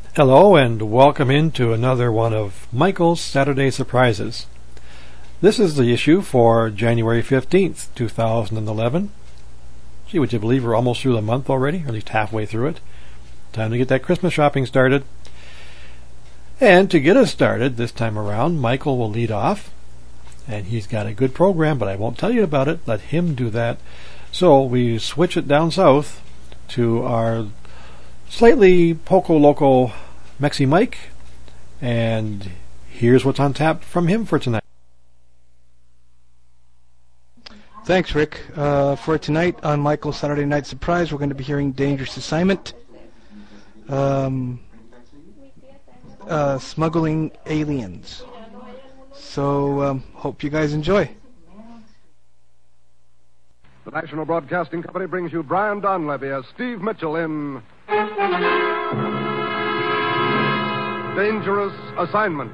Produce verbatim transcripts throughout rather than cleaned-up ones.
Hello and welcome into another one of Michael's Saturday Surprises. This is the issue for January fifteenth, two thousand eleven. Gee, would you believe we're almost through the month already, or at least halfway through it? Time to get that Christmas shopping started. And to get us started this time around, Michael will lead off. And he's got a good program, but I won't tell you about it. Let him do that. So we switch it down south to our slightly Poco Loco Mexi Mike, and here's what's on tap from him for tonight. Thanks, Rick. Uh, for tonight on Michael's Saturday Night Surprise, we're going to be hearing Dangerous Assignment, um, uh, Smuggling Aliens. So, um, hope you guys enjoy. The National Broadcasting Company brings you Brian Donlevy as Steve Mitchell in Dangerous Assignment.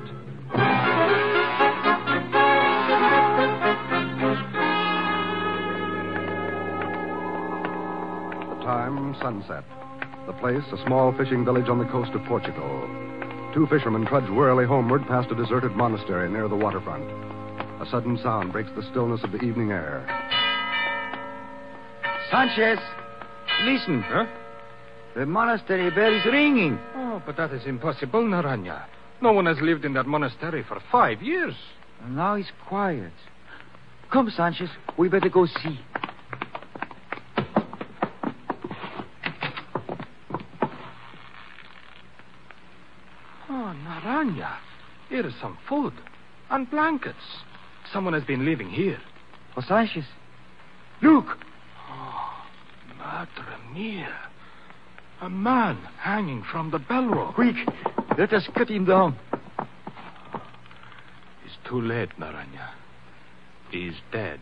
The time, sunset. The place, a small fishing village on the coast of Portugal. Two fishermen trudge wearily homeward past a deserted monastery near the waterfront. A sudden sound breaks the stillness of the evening air. Sanchez, listen. Huh? The monastery bell is ringing. Oh, but that is impossible, Naranja. No one has lived in that monastery for five years. And now it's quiet. Come, Sanchez, we better go see. Oh, Naranja, here is some food and blankets. Someone has been living here. Oh, Sanchez, look. Madre mia. A man hanging from the bell rope. Quick, let us cut him down. It's too late, Naranja. He's dead.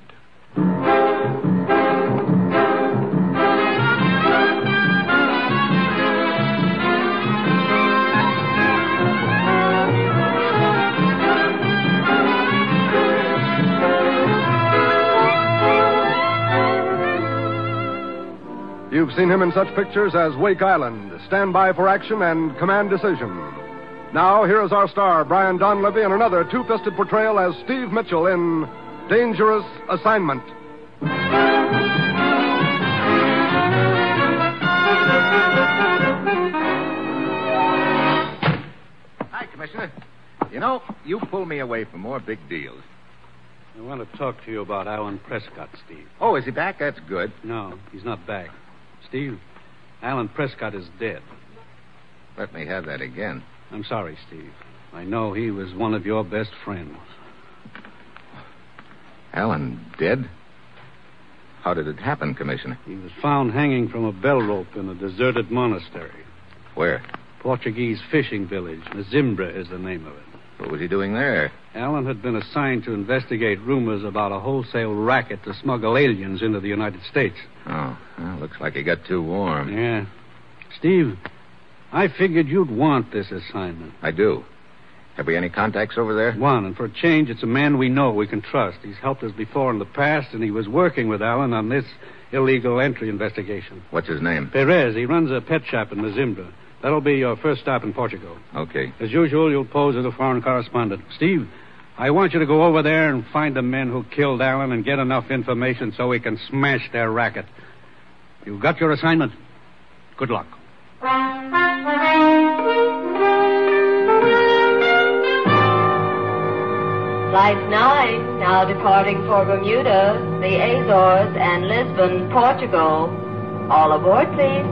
You've seen him in such pictures as Wake Island, Stand By for Action, and Command Decision. Now, here is our star, Brian Donlevy, in another two-fisted portrayal as Steve Mitchell in Dangerous Assignment. Hi, Commissioner. You know, you pull me away from more big deals. I want to talk to you about Alan Prescott, Steve. Oh, is he back? That's good. No, he's not back. Steve, Alan Prescott is dead. Let me have that again. I'm sorry, Steve. I know he was one of your best friends. Alan dead? How did it happen, Commissioner? He was found hanging from a bell rope in a deserted monastery. Where? Portuguese fishing village. Mazimbra is the name of it. What was he doing there? Alan had been assigned to investigate rumors about a wholesale racket to smuggle aliens into the United States. Oh, well, looks like he got too warm. Yeah. Steve, I figured you'd want this assignment. I do. Have we any contacts over there? One, and for a change, it's a man we know we can trust. He's helped us before in the past, and he was working with Alan on this illegal entry investigation. What's his name? Perez. He runs a pet shop in Mazimbra. That'll be your first stop in Portugal. Okay. As usual, you'll pose as a foreign correspondent. Steve, I want you to go over there and find the men who killed Alan and get enough information so we can smash their racket. You've got your assignment. Good luck. Flight nine, now departing for Bermuda, the Azores, and Lisbon, Portugal. All aboard, please.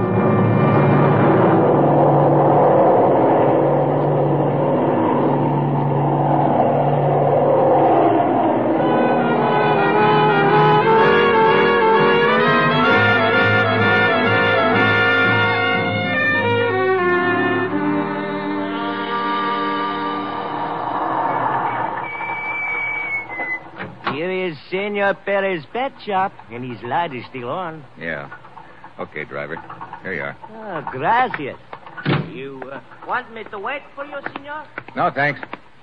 Senor Perez's pet shop, and his light is still on. Yeah. Okay, driver. Here you are. Ah, gracias. You uh, want me to wait for you, senor? No, thanks.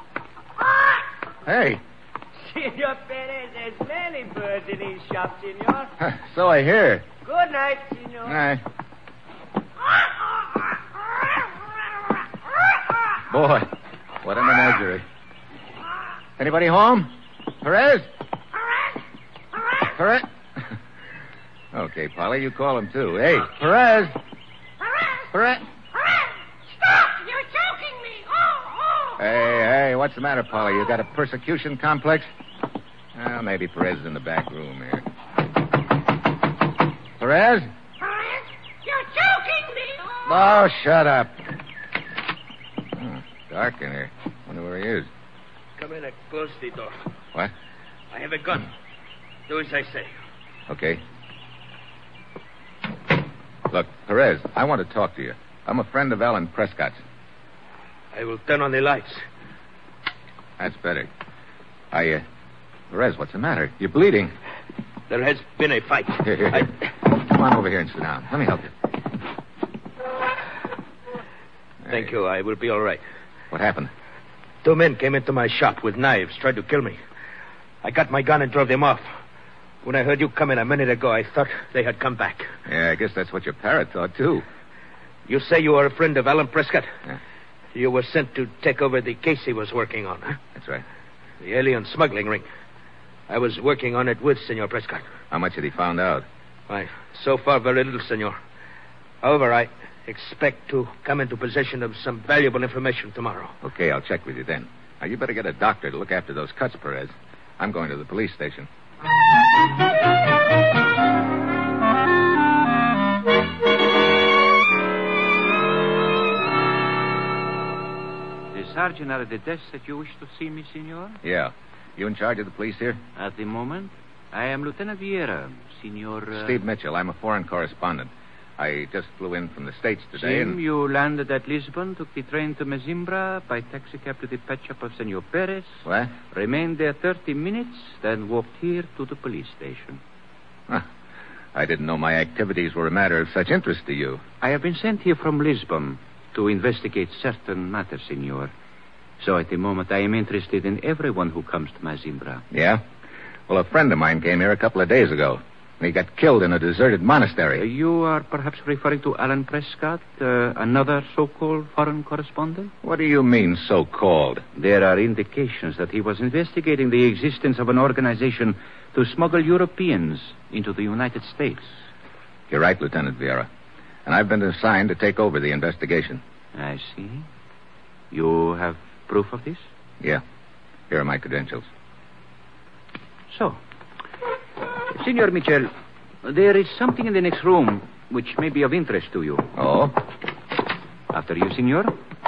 Hey. Senor Perez has many birds in his shop, senor. So I hear. Good night, senor. All right. Boy, what a menagerie. Anybody home? Perez? Perez? Okay, Polly, you call him, too. Hey, Perez! Perez! Stop! You're choking me! Oh, oh! Hey, hey, what's the matter, Polly? You got a persecution complex? Well, maybe Perez is in the back room here. Perez? Perez, you're choking me! Oh, shut up. Hmm, dark in here. Wonder where he is. Come in and close the door. What? I have a gun. Do as I say. Okay. Look, Perez, I want to talk to you. I'm a friend of Alan Prescott's. I will turn on the lights. That's better. I, uh... Perez, what's the matter? You're bleeding. There has been a fight. Here, here, here. I... Come on over here and sit down. Let me help you. Thank you. I will be all right. What happened? Two men came into my shop with knives, tried to kill me. I got my gun and drove them off. When I heard you come in a minute ago, I thought they had come back. Yeah, I guess that's what your parrot thought, too. You say you are a friend of Alan Prescott? Yeah. You were sent to take over the case he was working on, huh? That's right. The alien smuggling ring. I was working on it with Senor Prescott. How much had he found out? Why, so far, very little, Senor. However, I expect to come into possession of some valuable information tomorrow. Okay, I'll check with you then. Now, you better get a doctor to look after those cuts, Perez. I'm going to the police station. The sergeant are at the desk that you wish to see me, senor? Yeah. You in charge of the police here? At the moment, I am Lieutenant Vieira, senor... Uh... Steve Mitchell. I'm a foreign correspondent. I just flew in from the States today. Jim, and... you landed at Lisbon, took the train to Mazimbra, by taxicab to the pet shop of Senor Perez. What? Remained there thirty minutes, then walked here to the police station. Huh. I didn't know my activities were a matter of such interest to you. I have been sent here from Lisbon to investigate certain matters, senor. So at the moment, I am interested in everyone who comes to Mazimbra. Yeah? Well, a friend of mine came here a couple of days ago. He got killed in a deserted monastery. Uh, you are perhaps referring to Alan Prescott, uh, another so-called foreign correspondent? What do you mean, so-called? There are indications that he was investigating the existence of an organization to smuggle Europeans into the United States. You're right, Lieutenant Vieira. And I've been assigned to take over the investigation. I see. You have proof of this? Yeah. Here are my credentials. So... Senor Mitchell, there is something in the next room which may be of interest to you. Oh? After you, senor.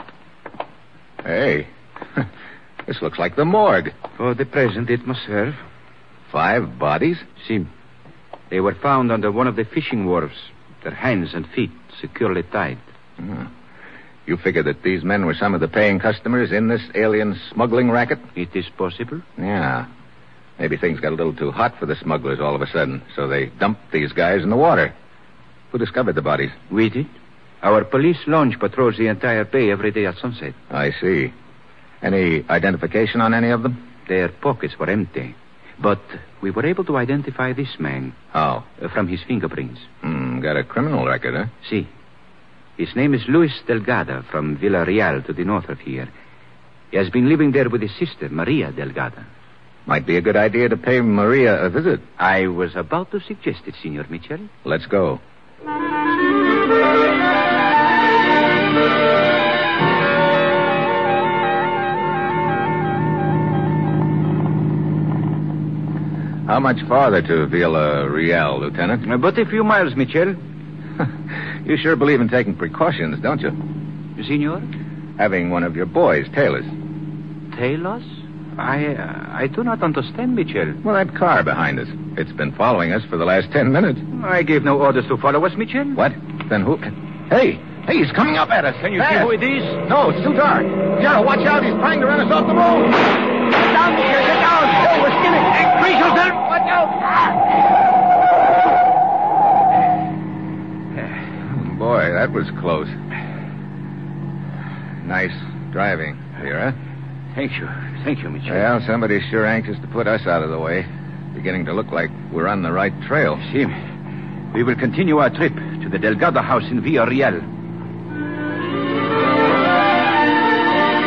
Hey, this looks like the morgue. For the present, it must serve. Five bodies? Si. They were found under one of the fishing wharves, their hands and feet securely tied. Hmm. You figure that these men were some of the paying customers in this alien smuggling racket? It is possible. Yeah. Maybe things got a little too hot for the smugglers all of a sudden, so they dumped these guys in the water. Who discovered the bodies? We did. Our police launch patrols the entire bay every day at sunset. I see. Any identification on any of them? Their pockets were empty. But we were able to identify this man. How? Uh, from his fingerprints. Hmm, got a criminal record, huh? Si. His name is Luis Delgado from Villarreal to the north of here. He has been living there with his sister, Maria Delgado. Might be a good idea to pay Maria a visit. I was about to suggest it, Senor Mitchell. Let's go. How much farther to Villarreal, Lieutenant? But a few miles, Mitchell. You sure believe in taking precautions, don't you? Senor? Having one of your boys tail us. Tail us? I uh, I do not understand, Mitchell. Well, that car behind us. It's been following us for the last ten minutes. I gave no orders to follow us, Mitchell. What? Then who... Hey! Hey, he's coming up at us. Can you Fast. see who it is? No, it's too dark. Jarrah, watch out. He's trying to run us off the road. Get down, Mitchell. Get down. Oh, we're skimming. Hey, freeze yourself. Watch out. Boy, that was close. Nice driving, Vera. Thank you. Thank you, Mitchell. Well, somebody's sure anxious to put us out of the way. Beginning to look like we're on the right trail. See, we will continue our trip to the Delgado house in Villarreal.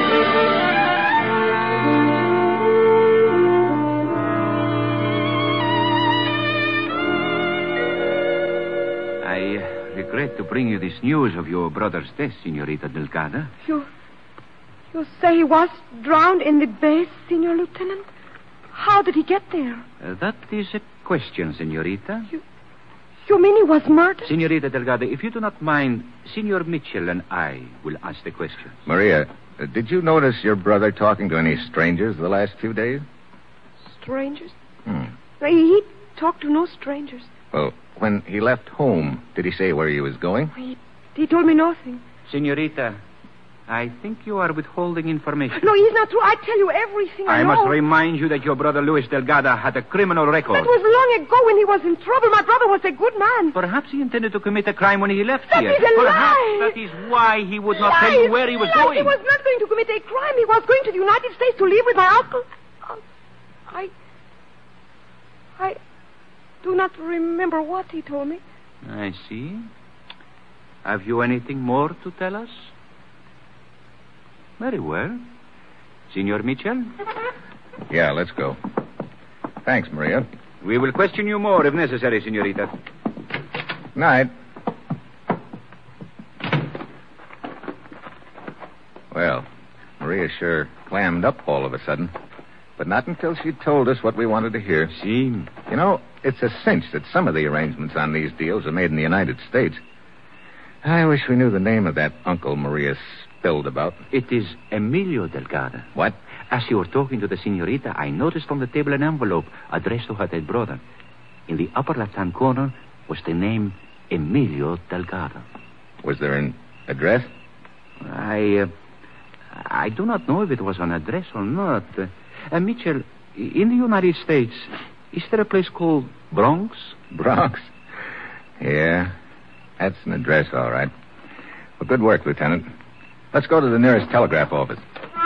I uh, regret to bring you this news of your brother's death, Senorita Delgado. You... You say he was drowned in the bay, Senor Lieutenant? How did he get there? Uh, that is a question, Senorita. You... You mean he was murdered? Senorita Delgado, if you do not mind, Senor Mitchell and I will ask the questions. Maria, uh, did you notice your brother talking to any strangers the last few days? Strangers? Hmm. He talked to no strangers. Well, when he left home, did he say where he was going? He, he told me nothing. Senorita, I think you are withholding information. No, he's not true. I tell you everything I, I know. must remind you that your brother Luis Delgado had a criminal record. That was long ago when he was in trouble. My brother was a good man. Perhaps he intended to commit a crime when he left that here. That is a Perhaps lie. that is why he would not Lies. tell you where he was Lies. going. He was not going to commit a crime. He was going to the United States to live with my uncle. Uh, I... I do not remember what he told me. I see. Have you anything more to tell us? Very well. Senor Mitchell? Yeah, let's go. Thanks, Maria. We will question you more if necessary, Senorita. Night. Well, Maria sure clammed up all of a sudden. But not until she told us what we wanted to hear. See? You know, it's a cinch that some of the arrangements on these deals are made in the United States. I wish we knew the name of that uncle Maria spilled about. It is Emilio Delgado. What? As you were talking to the senorita, I noticed on the table an envelope addressed to her dead brother. In the upper left-hand corner was the name Emilio Delgado. Was there an address? I, uh, I do not know if it was an address or not. Uh, uh, Mitchell, in the United States, is there a place called Bronx? Bronx? Yeah, that's an address, all right. Well, good work, Lieutenant. Let's go to the nearest telegraph office.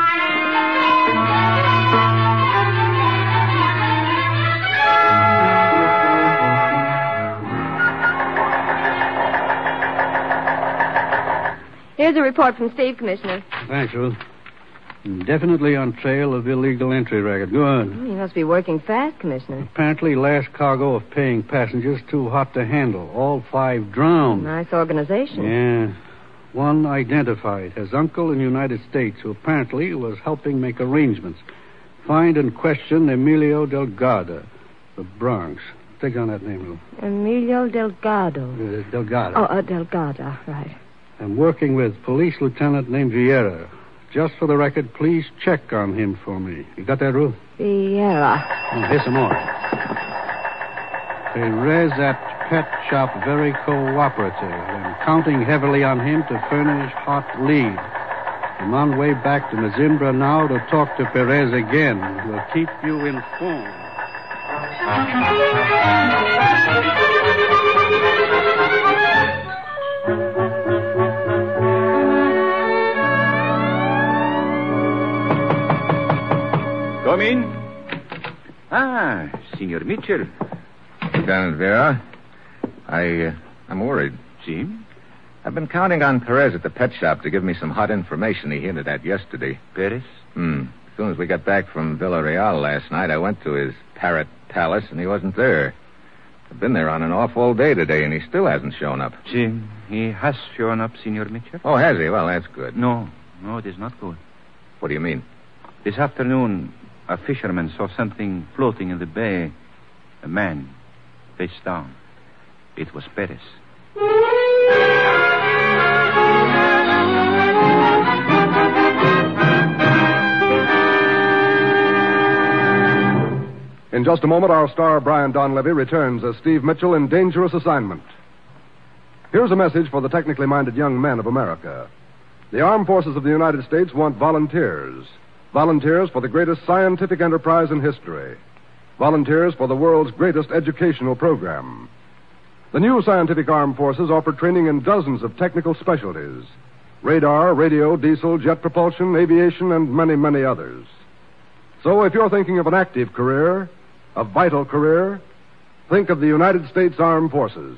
Here's a report from Steve, Commissioner. Thanks, Ruth. Definitely on trail of illegal entry racket. Good. He must be working fast, Commissioner. Apparently last cargo of paying passengers too hot to handle. All five drowned. Nice organization. Yeah. One identified as uncle in the United States who apparently was helping make arrangements. Find and question Emilio Delgado, the Bronx. Take down that name, Lou. Emilio Delgado. Uh, Delgado. Oh, uh, Delgado, right. I'm working with police lieutenant named Vieira. Just for the record, please check on him for me. You got that, Ruth? Vieira. Oh, here's some more. Perez at pet shop very cooperative and counting heavily on him to furnish hot lead. I'm on way back to Mazimbra now to talk to Perez again. We'll keep you informed. Come in. Ah, Senor Mitchell. Lieutenant Vera, I, uh, I'm worried. See? I've been counting on Perez at the pet shop to give me some hot information he hinted at yesterday. Perez? Hmm. As soon as we got back from Villarreal last night, I went to his parrot palace, and he wasn't there. I've been there on and off all day today, and he still hasn't shown up. See, he has shown up, Senor Mitchell. Oh, has he? Well, that's good. No, no, it is not good. What do you mean? This afternoon, a fisherman saw something floating in the bay. A man, face down. It was Perez. In just a moment, our star, Brian Donlevy, returns as Steve Mitchell in Dangerous Assignment. Here's a message for the technically minded young men of America. The armed forces of the United States want volunteers. Volunteers for the greatest scientific enterprise in history. Volunteers for the world's greatest educational program. The new scientific armed forces offer training in dozens of technical specialties. Radar, radio, diesel, jet propulsion, aviation, and many, many others. So if you're thinking of an active career, a vital career, think of the United States Armed Forces.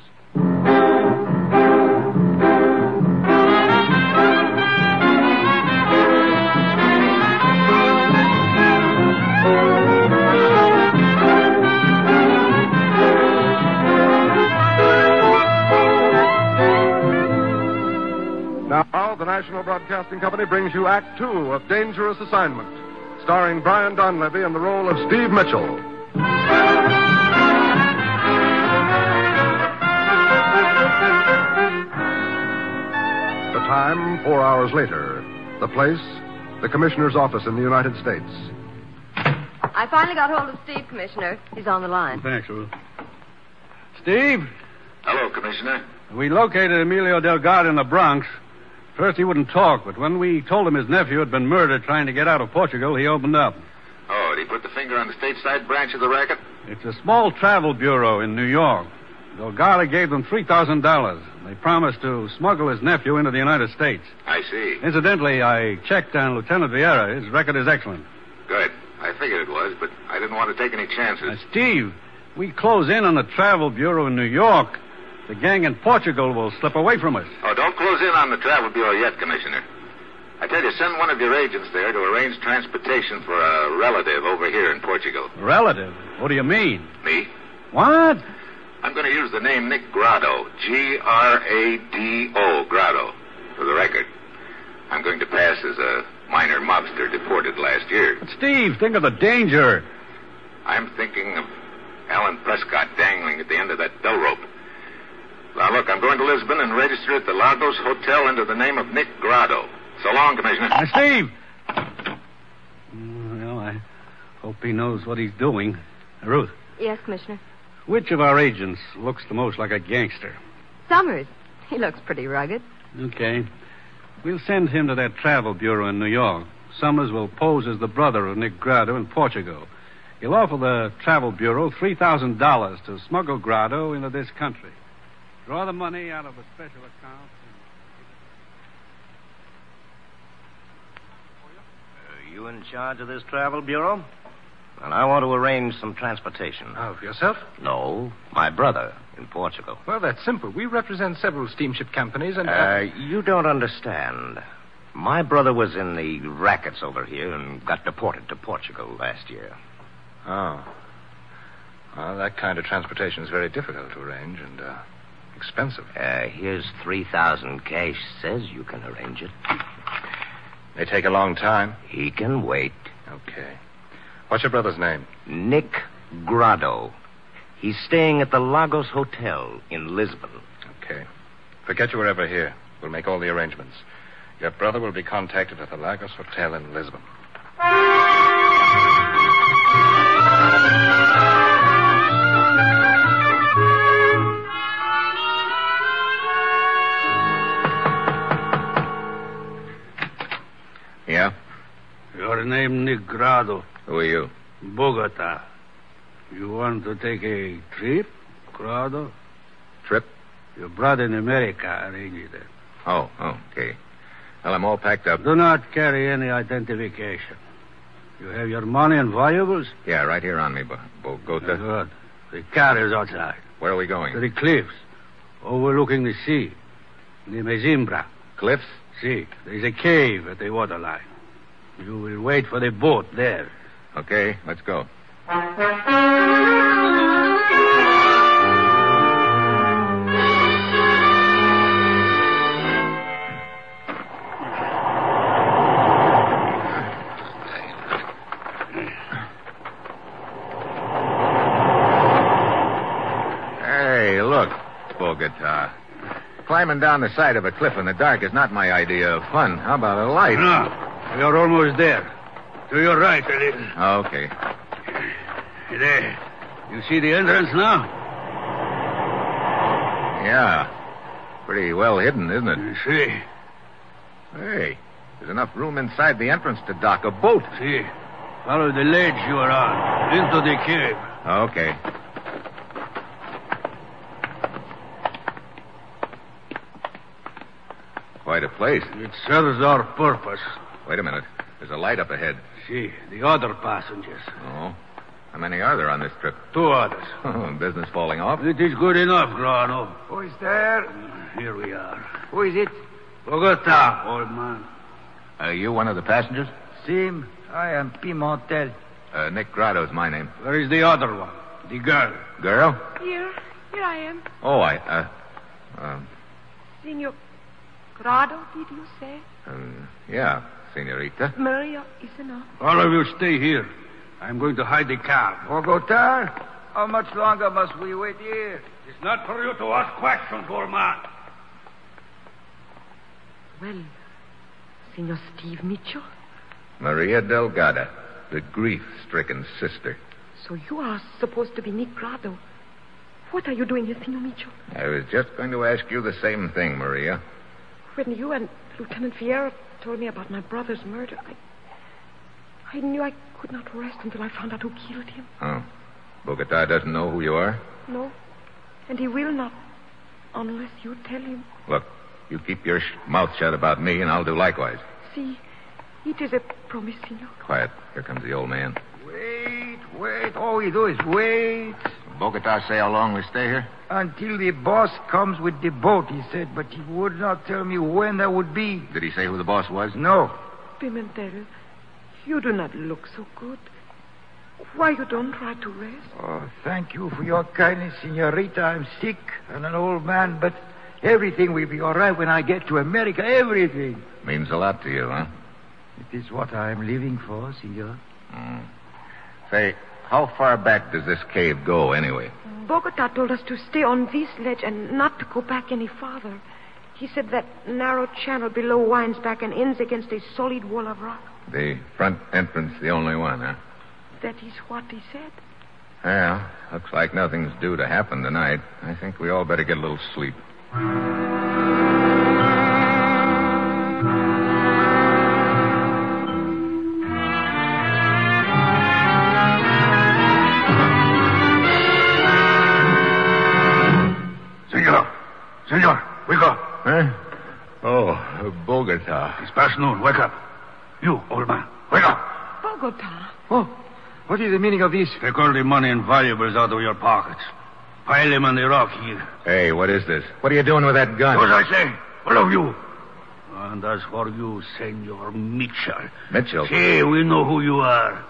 now, the National Broadcasting Company brings you Act Two of Dangerous Assignment, starring Brian Donlevy in the role of Steve Mitchell. The time, four hours later. The place, the Commissioner's office in the United States. I finally got hold of Steve, Commissioner. He's on the line. Thanks, Ruth. Steve? Hello, Commissioner. We located Emilio Delgado in the Bronx. First, he wouldn't talk, but when we told him his nephew had been murdered trying to get out of Portugal, he opened up. Oh, did he put the finger on the stateside branch of the racket? It's a small travel bureau in New York. Delgado gave them three thousand dollars. They promised to smuggle his nephew into the United States. I see. Incidentally, I checked on Lieutenant Vieira. His record is excellent. Good. I figured it was, but I didn't want to take any chances. Uh, Steve, we close in on the travel bureau in New York. The gang in Portugal will slip away from us. Oh, don't close in on the travel bureau yet, Commissioner. I tell you, send one of your agents there to arrange transportation for a relative over here in Portugal. Relative? What do you mean? Me? What? I'm going to use the name Nick Grado, G R A D O, Grado, for the record. I'm going to pass as a minor mobster deported last year. But Steve, think of the danger. I'm thinking of Alan Prescott dangling at the end of that bell rope. Now, look, I'm going to Lisbon and register at the Lagos Hotel under the name of Nick Grado. So long, Commissioner. Uh, Steve! Well, I hope he knows what he's doing. Ruth. Yes, Commissioner. Which of our agents looks the most like a gangster? Summers. He looks pretty rugged. Okay. We'll send him to that travel bureau in New York. Summers will pose as the brother of Nick Grado in Portugal. He'll offer the travel bureau three thousand dollars to smuggle Grado into this country. Draw the money out of a special account. Are you in charge of this travel bureau? And I want to arrange some transportation. Oh, for yourself? No, my brother in Portugal. Well, that's simple. We represent several steamship companies and... Uh, you don't understand. My brother was in the rackets over here and got deported to Portugal last year. Oh. Well, that kind of transportation is very difficult to arrange and uh, expensive. Uh, here's three thousand cash. Says you can arrange it. They take a long time. He can wait. Okay. What's your brother's name? Nick Grado. He's staying at the Lagos Hotel in Lisbon. Okay. Forget you were ever here. We'll make all the arrangements. Your brother will be contacted at the Lagos Hotel in Lisbon. Yeah? Your name, Nick Grado. Who are you? Bogota. You want to take a trip, Grado? Trip? Your brother in America arranged it. Oh, oh, okay. Well, I'm all packed up. Do not carry any identification. You have your money and valuables? Yeah, right here on me, Bo- Bogota. Good. The car is outside. Where are we going? To the cliffs, overlooking the sea. Near Mezimbra. Cliffs? See, there's a cave at the waterline. You will wait for the boat there. Okay, let's go. Hey, look, Bogota. Climbing down the side of a cliff in the dark is not my idea of fun. How about a light? No, you're almost there. To your right a little. Okay. There. You see the entrance now? Yeah. Pretty well hidden, isn't it? You see. Hey, there's enough room inside the entrance to dock a boat. See. Follow the ledge you are on. Into the cave. Okay. Quite a place. It serves our purpose. Wait a minute. There's a light up ahead. See, the other passengers. Oh. How many are there on this trip? Two others. Business falling off? It is good enough, Grano. Who is there? Here we are. Who is it? Bogota, old man. Are you one of the passengers? Sim, I am Pimentel. Uh, Nick Grado's my name. Where is the other one? The girl. Girl? Here. Here I am. Oh, I, uh, um... Senor Grado, did you say? Um, yeah, senorita. Maria is enough. All of you stay here. I'm going to hide the car. Bogota? How much longer must we wait here? It's not for you to ask questions, old man. Well, Senor Steve Mitchell? Maria Delgado, the grief-stricken sister. So you are supposed to be Nick Grado. What are you doing here, Senor Mitchell? I was just going to ask you the same thing, Maria. When you and Lieutenant Vieira told me about my brother's murder, I... I knew I could not rest until I found out who killed him. Oh. Bogota doesn't know who you are? No. And he will not, unless you tell him. Look, you keep your sh- mouth shut about me, and I'll do likewise. See, it is a promise, Senor. Quiet. Here comes the old man. Wait, wait. All we do is wait. Bogota say how long we stay here? Until the boss comes with the boat, he said, but he would not tell me when that would be. Did he say who the boss was? No. Pimentel, you do not look so good. Why you don't try to rest? Oh, thank you for your kindness, senorita. I'm sick and an old man, but everything will be all right when I get to America. Everything. Means a lot to you, huh? It is what I'm living for, senor. Mm. Say, how far back does this cave go, anyway? Bogota told us to stay on this ledge and not to go back any farther. He said that narrow channel below winds back and ends against a solid wall of rock. The front entrance, the only one, huh? That is what he said. Well, looks like nothing's due to happen tonight. I think we all better get a little sleep. Senor. Senor, wake up. Huh? Oh, Bogota. It's past noon. Wake up. You, old man. Wake up. Bogota. Oh, what is the meaning of this? Take all the money and valuables out of your pockets. Pile them on the rock here. Hey, what is this? What are you doing with that gun? What I say? All of you. And as for you, Senor Mitchell. Mitchell? See, we know who you are.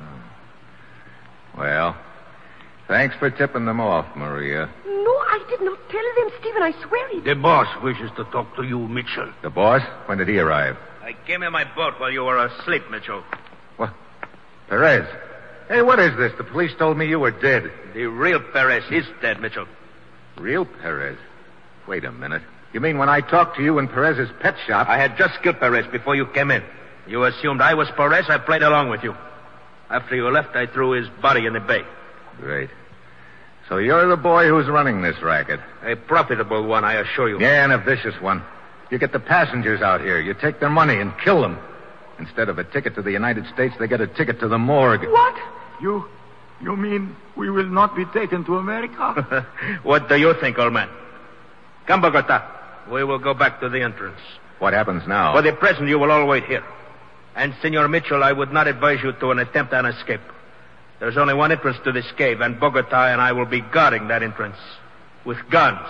Well, thanks for tipping them off, Maria. No, I did not tell them, Stephen. I swear it. The boss wishes to talk to you, Mitchell. The boss? When did he arrive? I came in my boat while you were asleep, Mitchell. What? Perez. Hey, what is this? The police told me you were dead. The real Perez is dead, Mitchell. Real Perez? Wait a minute. You mean when I talked to you in Perez's pet shop... I had just killed Perez before you came in. You assumed I was Perez. I played along with you. After you left, I threw his body in the bay. Great. So you're the boy who's running this racket. A profitable one, I assure you. Yeah, and a vicious one. You get the passengers out here. You take their money and kill them. Instead of a ticket to the United States, they get a ticket to the morgue. What? You... You mean we will not be taken to America? What do you think, old man? Come, Bogota. We will go back to the entrance. What happens now? For the present, you will all wait here. And, Senor Mitchell, I would not advise you to an attempt on escape. There's only one entrance to this cave, and Bogota and I will be guarding that entrance with guns.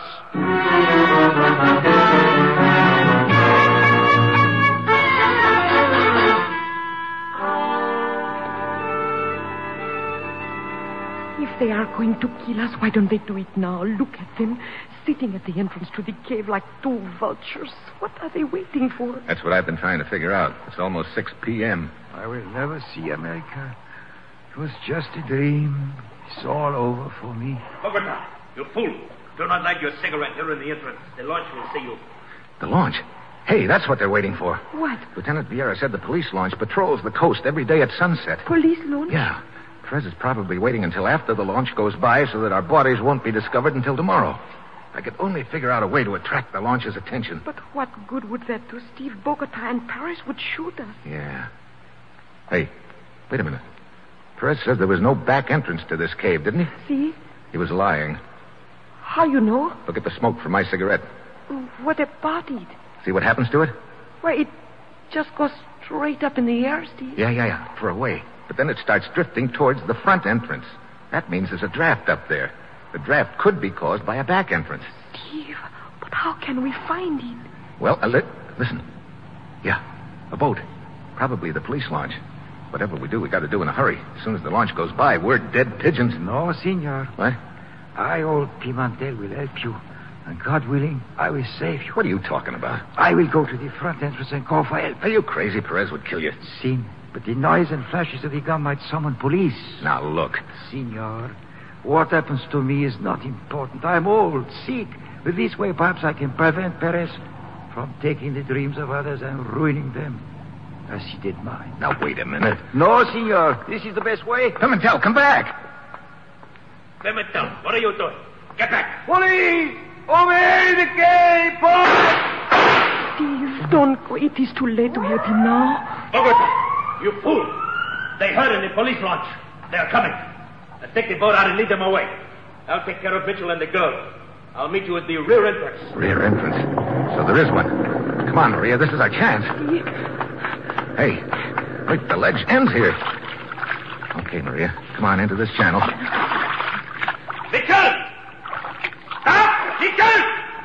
If they are going to kill us, why don't they do it now? Look at them, sitting at the entrance to the cave like two vultures. What are they waiting for? That's what I've been trying to figure out. It's almost six p.m. I will never see America. It was just a dream. It's all over for me. Bogota, you fool. Do not light your cigarette here in the entrance. The launch will see you. The launch? Hey, that's what they're waiting for. What? Lieutenant Vieira said the police launch patrols the coast every day at sunset. Police launch? Yeah. Perez is probably waiting until after the launch goes by so that our bodies won't be discovered until tomorrow. I could only figure out a way to attract the launch's attention. But what good would that do, Steve? Bogota and Perez would shoot us. Yeah. Hey, wait a minute. Perez says there was no back entrance to this cave, didn't he? See? He was lying. How you know? Look at the smoke from my cigarette. What about it? See what happens to it? Why, it just goes straight up in the air, Steve. Yeah, yeah, yeah, for a way. But then it starts drifting towards the front entrance. That means there's a draft up there. The draft could be caused by a back entrance. Steve, but how can we find it? Well, uh, li- listen. Yeah, a boat. Probably the police launch. Whatever we do, we got to do in a hurry. As soon as the launch goes by, we're dead pigeons. No, senor. What? I, old Pimentel, will help you. And God willing, I will save you. What are you talking about? I will go to the front entrance and call for help. Are you crazy? Perez would kill you. Sin, but the noise and flashes of the gun might summon police. Now, look. Senor, what happens to me is not important. I'm old, sick. But this way, perhaps I can prevent Perez from taking the dreams of others and ruining them, as he did mine. Now, wait a minute. No, senor. This is the best way. Pimentel, come back. Pimentel, what are you doing? Get back. Police! Over the gate, boy! Steve, don't go. It is too late to help him now. Bogota, you fool. They heard in the police launch. They are coming. Now take the boat out and lead them away. I'll take care of Mitchell and the girl. I'll meet you at the rear entrance. Rear entrance? So there is one. Come on, Maria. This is our chance. Hey, wait, the ledge ends here. Okay, Maria. Come on into this channel. Mitchell! Stop! Mitchell!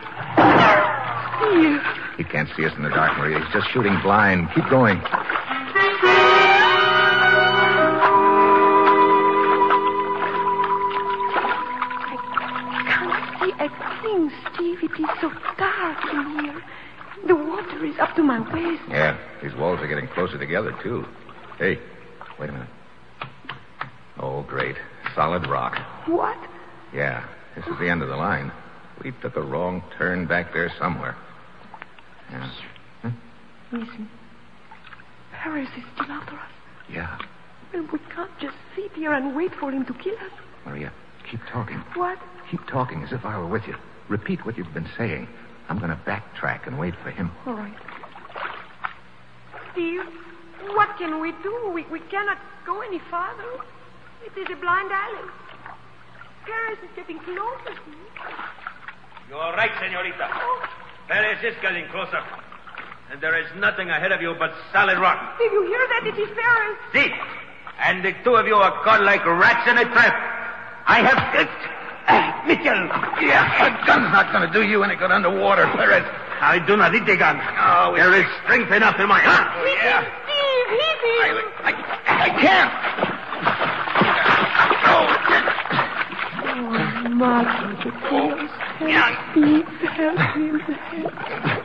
Steve. He can't see us in the dark, Maria. He's just shooting blind. Keep going. Steve, it is so dark in here. The water is up to my waist. Yeah, these walls are getting closer together, too. Hey, wait a minute. Oh, great. Solid rock. What? Yeah, this is the end of the line. We took a wrong turn back there somewhere. Yeah. Hmm? Listen. Perez is still after us. Yeah. Well, we can't just sit here and wait for him to kill us. Maria, keep talking. What? Keep talking as if I were with you. Repeat what you've been saying. I'm going to backtrack and wait for him. All right. Steve, what can we do? We, we cannot go any farther. It is a blind alley. Perez is getting closer. You're right, senorita. Perez is getting closer. And there is nothing ahead of you but solid rock. Did you hear that? It is Perez. See? And the two of you are caught like rats in a trap. I have... Uh, Mitchell! Yeah, the gun's not going to do you any good underwater, Perez. I do not need the gun. Oh, there is strength enough in my arm. Hit yeah. him, Steve! Hit him! I, I, I can't. Oh, Martin, help Steve. Help him. Help.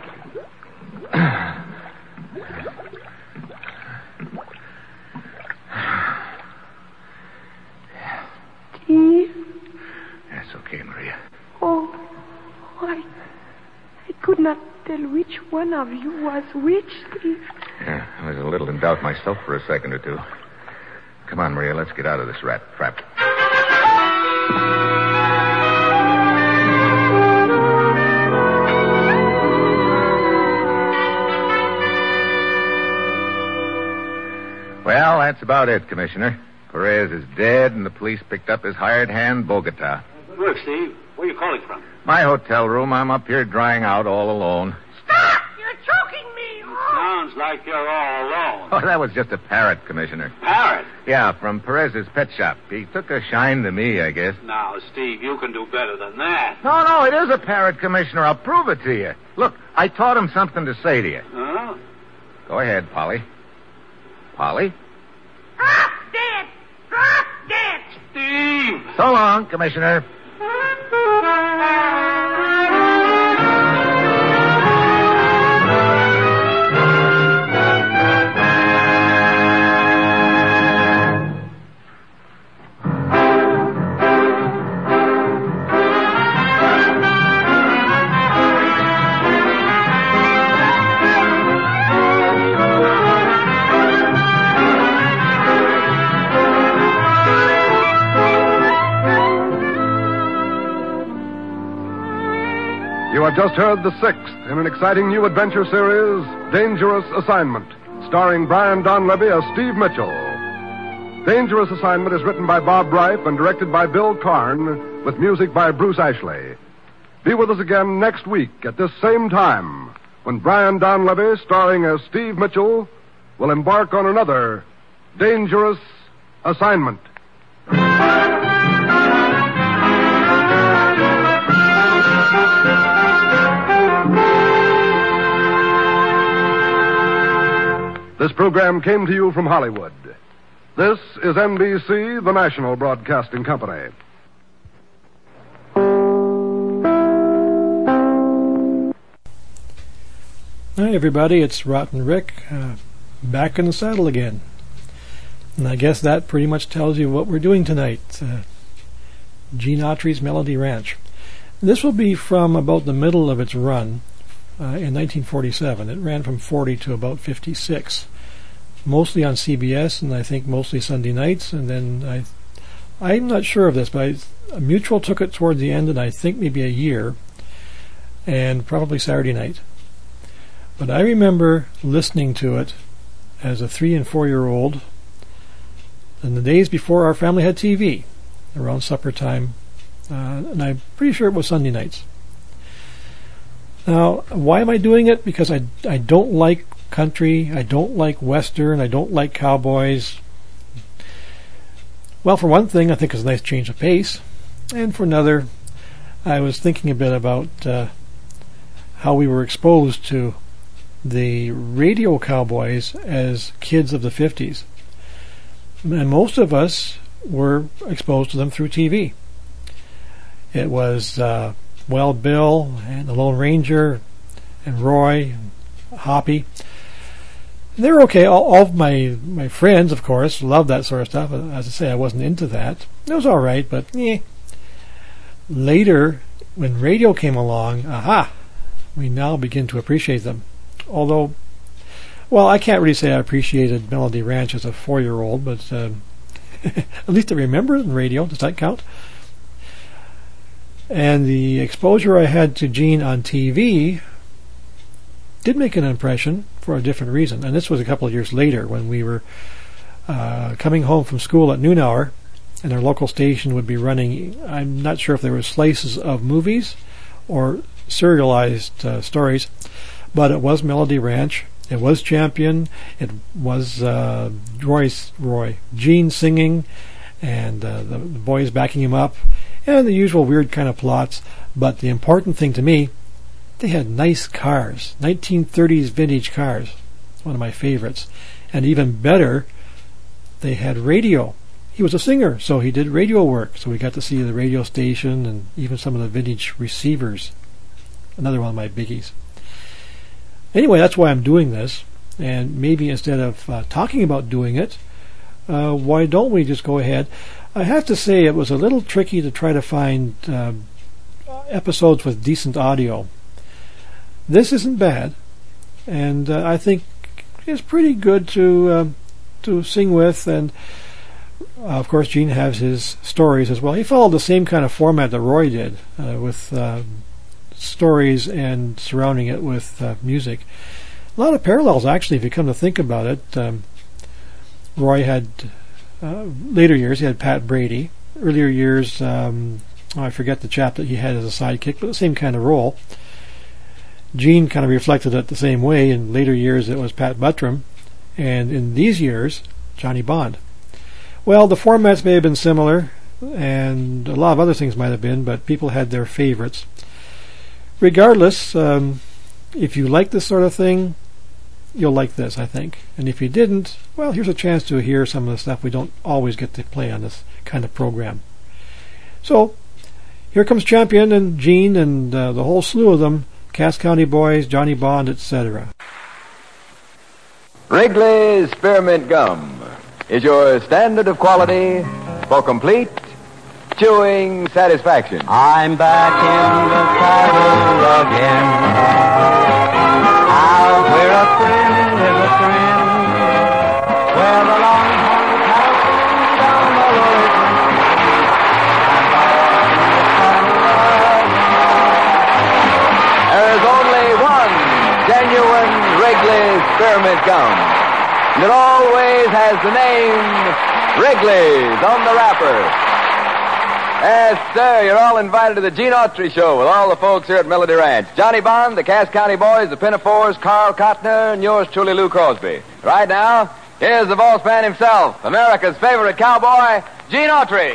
Steve? That's okay, Maria. Oh, I, I could not tell which one of you was which, Steve. Yeah, I was a little in doubt myself for a second or two. Come on, Maria, let's get out of this rat trap. Well, that's about it, Commissioner. Perez is dead, and the police picked up his hired hand, Bogota. Look, Steve, where are you calling from? My hotel room. I'm up here drying out all alone. Stop! You're choking me! Oh. Sounds like you're all alone. Oh, that was just a parrot, Commissioner. Parrot? Yeah, from Perez's pet shop. He took a shine to me, I guess. Now, Steve, you can do better than that. No, no, it is a parrot, Commissioner. I'll prove it to you. Look, I taught him something to say to you. Huh? Go ahead, Polly. Polly? Drop dead! Drop dead! Steve! So long, Commissioner. You have just heard the sixth in an exciting new adventure series, Dangerous Assignment, starring Brian Donlevy as Steve Mitchell. Dangerous Assignment is written by Bob Reif and directed by Bill Karn, with music by Bruce Ashley. Be with us again next week at this same time, when Brian Donlevy, starring as Steve Mitchell, will embark on another Dangerous Assignment. This program came to you from Hollywood. This is N B C, the national broadcasting company. Hi everybody, it's Rotten Rick, uh, back in the saddle again. And I guess that pretty much tells you what we're doing tonight. Uh, Gene Autry's Melody Ranch. This will be from about the middle of its run uh, in nineteen forty-seven. It ran from forty to about fifty-six. Mostly on C B S, and I think mostly Sunday nights, and then I, I'm not sure of this, but I, Mutual took it towards the end, and I think maybe a year, and probably Saturday night. But I remember listening to it as a three and four year old in the days before our family had T V, around supper time, uh, and I'm pretty sure it was Sunday nights. Now, why am I doing it? Because I, I don't like country, I don't like western, I don't like cowboys. Well, for one thing, I think it's a nice change of pace, and for another, I was thinking a bit about uh, how we were exposed to the radio cowboys as kids of the fifties. And most of us were exposed to them through T V. It was uh, Wild Bill and the Lone Ranger and Roy and Hoppy. They're okay. All, all of my, my friends, of course, loved that sort of stuff. As I say, I wasn't into that. It was all right, but eh. Later, when radio came along, aha, we now begin to appreciate them. Although, well, I can't really say I appreciated Melody Ranch as a four-year-old, but uh, at least I remember it in radio. Does that count? And the exposure I had to Gene on T V did make an impression for a different reason. And this was a couple of years later when we were uh, coming home from school at noon hour, and our local station would be running, I'm not sure if there were slices of movies or serialized uh, stories, but it was Melody Ranch, it was Champion, it was uh, Roy's, Roy, Gene singing, and uh, the, the boys backing him up, and the usual weird kind of plots. But the important thing to me, they had nice cars, nineteen thirties vintage cars, one of my favorites. And even better, they had radio. He was a singer, so he did radio work, so we got to see the radio station and even some of the vintage receivers. Another one of my biggies. Anyway, that's why I'm doing this, and maybe instead of uh, talking about doing it, uh, why don't we just go ahead? I have to say it was a little tricky to try to find uh, episodes with decent audio. This isn't bad, and uh, I think it's pretty good to uh, to sing with, and uh, of course Gene has his stories as well. He followed the same kind of format that Roy did, uh, with uh, stories and surrounding it with uh, music. A lot of parallels, actually, if you come to think about it. Um, Roy had, uh, later years, he had Pat Brady. Earlier years, um, oh, I forget the chap that he had as a sidekick, but the same kind of role. Gene kind of reflected it the same way. In later years, it was Pat Buttram, and in these years, Johnny Bond. Well, the formats may have been similar, and a lot of other things might have been, but people had their favorites. Regardless, um, if you like this sort of thing, you'll like this, I think. And if you didn't, well, here's a chance to hear some of the stuff we don't always get to play on this kind of program. So, here comes Champion and Gene and uh, the whole slew of them, Cass County Boys, Johnny Bond, et cetera. Wrigley's Spearmint Gum is your standard of quality for complete chewing satisfaction. I'm back in the saddle again. Out where a friend is a friend, where the long-horned cattle sing down the road. There's only one genuine Wrigley's Spearmint Gum. And it always has the name Wrigley's on the wrapper. Yes, sir, you're all invited to the Gene Autry Show with all the folks here at Melody Ranch. Johnny Bond, the Cass County Boys, the Pinafores, Carl Cotner, and yours truly, Lou Crosby. Right now, here's the boss man himself, America's favorite cowboy, Gene Autry.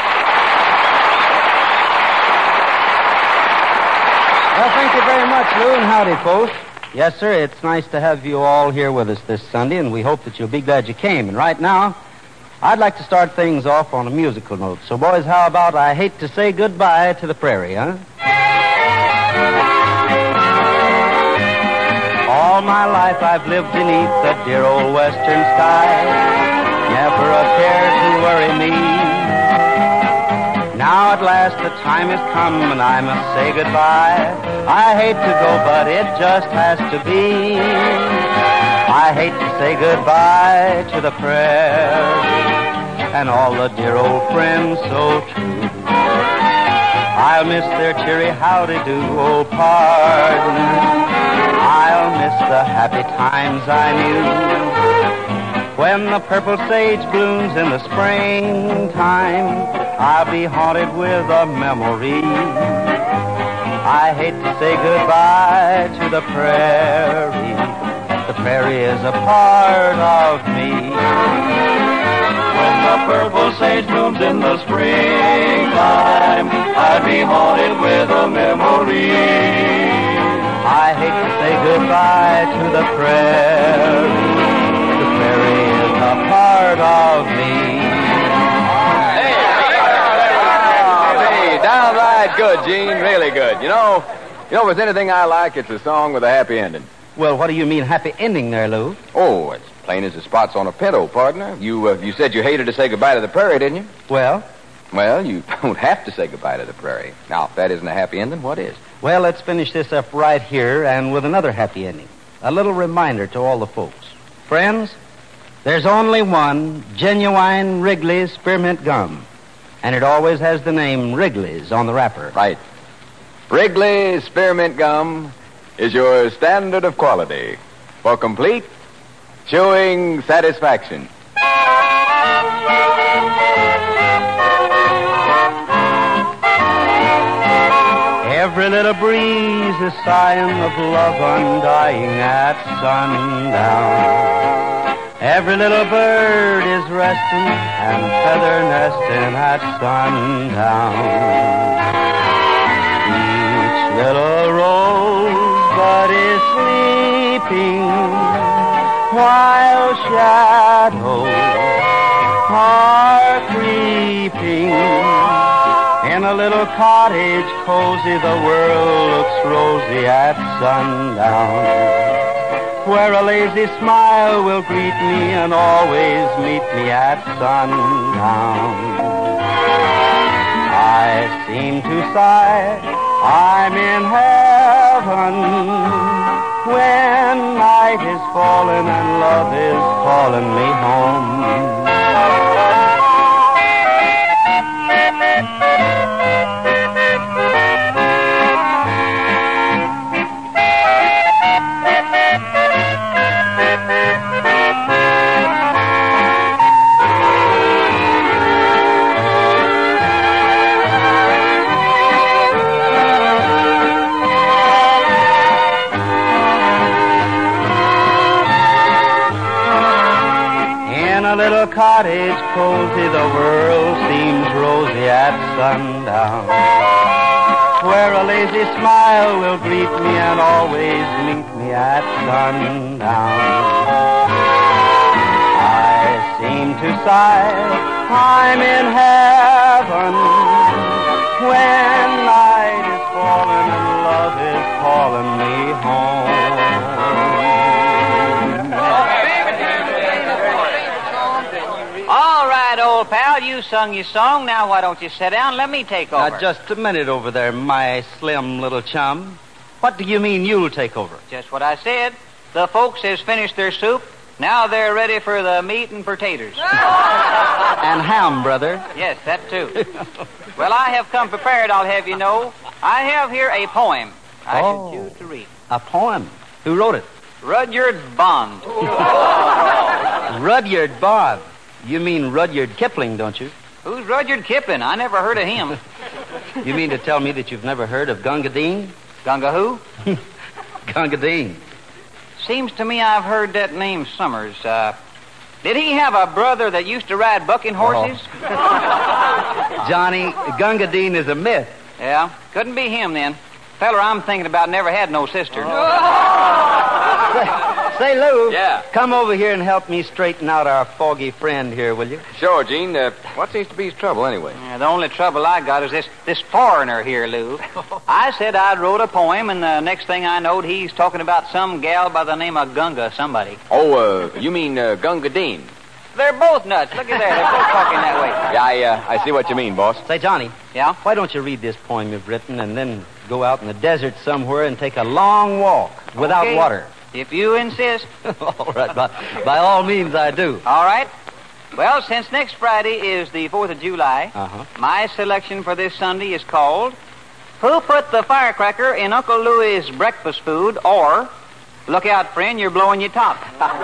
Well, thank you very much, Lou, and howdy, folks. Yes, sir, it's nice to have you all here with us this Sunday, and we hope that you'll be glad you came. And right now, I'd like to start things off on a musical note. So, boys, how about I Hate to Say Goodbye to the Prairie, huh? All my life I've lived beneath the dear old western sky. Never a care to worry me. Now at last the time has come and I must say goodbye. I hate to go, but it just has to be. I hate to say goodbye to the prairie and all the dear old friends so true. I'll miss their cheery howdy-do, oh pardon. I'll miss the happy times I knew when the purple sage blooms in the springtime. I'll be haunted with a memory. I hate to say goodbye to the prairie. The prairie is a part of me. When the purple sage blooms in the springtime, I'd be haunted with a memory. I hate to say goodbye to the prairie. The prairie is a part of me. Hey, downright good, Gene. Really good. You know, you know, if there's anything I like, it's a song with a happy ending. Well, what do you mean happy ending there, Lou? Oh, it's plain as the spots on a pinto, partner. You uh, you said you hated to say goodbye to the prairie, didn't you? Well? Well, you don't have to say goodbye to the prairie. Now, if that isn't a happy ending, what is? Well, let's finish this up right here and with another happy ending. A little reminder to all the folks. Friends, there's only one genuine Wrigley's Spearmint Gum. And it always has the name Wrigley's on the wrapper. Right. Wrigley's Spearmint Gum is your standard of quality for complete chewing satisfaction. Every little breeze is sighing of love undying at sundown. Every little bird is resting and feather nesting at sundown. Each little rosebud is sleeping while shadows are creeping. In a little cottage cozy, the world looks rosy at sundown, where a lazy smile will greet me and always meet me at sundown. I seem to sigh, I'm in heaven, when night is falling and love is calling me home. Little cottage cozy, the world seems rosy at sundown, where a lazy smile will greet me and always meet me at sundown. I seem to sigh, I'm in heaven, when night is falling and love is calling me home. All right, old pal, you sung your song. Now why don't you sit down? Let me take over. Now, just a minute over there, my slim little chum. What do you mean you'll take over? Just what I said. The folks has finished their soup. Now they're ready for the meat and potatoes. And ham, brother. Yes, that too. Well, I have come prepared, I'll have you know. I have here a poem I oh, should choose to read. A poem? Who wrote it? Rudyard Bond. Rudyard Bond. You mean Rudyard Kipling, don't you? Who's Rudyard Kipling? I never heard of him. You mean to tell me that you've never heard of Gunga Din? Gunga who? Gunga Din. Seems to me I've heard that name Summers. Uh, did he have a brother that used to ride bucking horses? Oh. Johnny, Gunga Din is a myth. Yeah, couldn't be him then. Feller I'm thinking about never had no sister. Oh. Say, Lou. Yeah? Come over here and help me straighten out our foggy friend here, will you? Sure, Gene. Uh, what seems to be his trouble, anyway? Yeah, the only trouble I got is this this foreigner here, Lou. I said I'd wrote a poem, and the next thing I knowed, he's talking about some gal by the name of Gunga somebody. Oh, uh, you mean uh, Gunga Dean? They're both nuts. Look at there. They're both talking that way. Yeah, I, uh, I see what you mean, boss. Say, Johnny. Yeah? Why don't you read this poem you've written and then go out in the desert somewhere and take a long walk without Okay. water? If you insist. All right, by, by all means I do. All right. Well, since next Friday is the fourth of July, Uh-huh. my selection for this Sunday is called Who Put the Firecracker in Uncle Louie's Breakfast Food, or Look Out, Friend, You're Blowing Your Top.